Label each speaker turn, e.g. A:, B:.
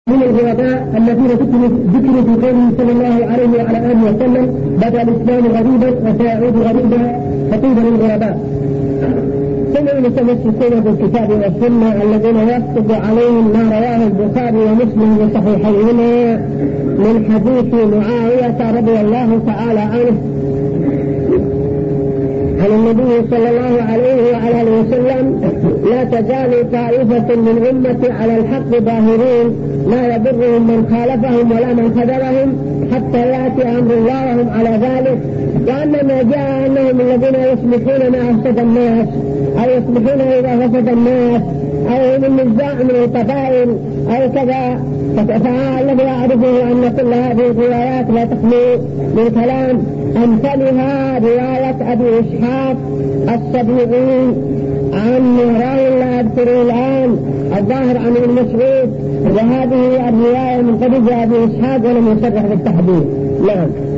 A: من الغرباء الذين ذكروا في قوله صلى الله عليه وعلى آله وسلم: بدأ الإسلام غريبا وسيعود غريبا فطوبى للغرباء. ثم المتمسكون بالكتاب والسنة الذين يصدق عليهم ما رواه البخاري ومسلم بصحيحيهما من حديث معاوية رضي الله تعالى عنه عن النبي صلى الله عليه وعلى آله وسلم: لا تزال طائفة من أمتي على الحق ظاهرين لا يضرهم من خالفهم ولا من خذلهم حتى يأتي أمر الله وهم على ذلك. وأنما جاء أنهم الذين يصلحون ما أفسد الناس أو يصلحون إذا فسد الناس أو من نزاع من القبائل أو كذا. فالذي يعرفه أن كل هذه الروايات لا تخلو من كلام أمثلها رواية أبي إسحاق السبيعي عن راوي لا أذكره الآن الظاهر عن ابن مسعود، وهذه الرواية من قبل أبي إسحاق ولم يصرح بالتحديد. نعم.